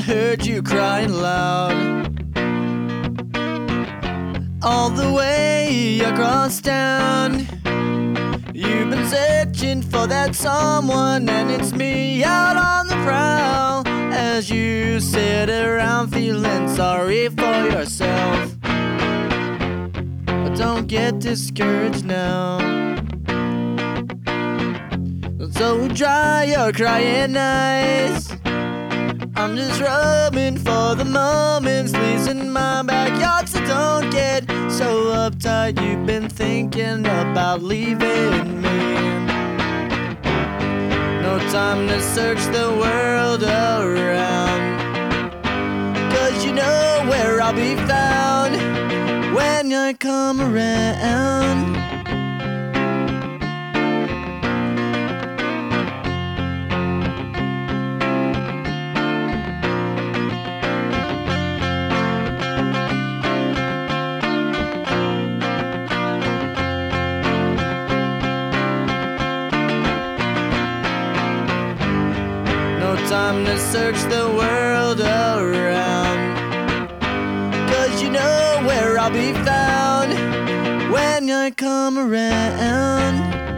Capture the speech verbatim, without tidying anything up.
heard you crying loud all the way across town. You've been searching for that someone, and it's me out on the prowl as you sit around feeling sorry for yourself. But don't get discouraged now. So dry your crying eyes. I'm just roaming for the moments, leasing my backyard, so don't get so uptight. You've been thinking about leaving me. No time to search the world around, 'cause you know where I'll be found when I come around. No time to search the world around, 'cause you know where I'll be found when I come around.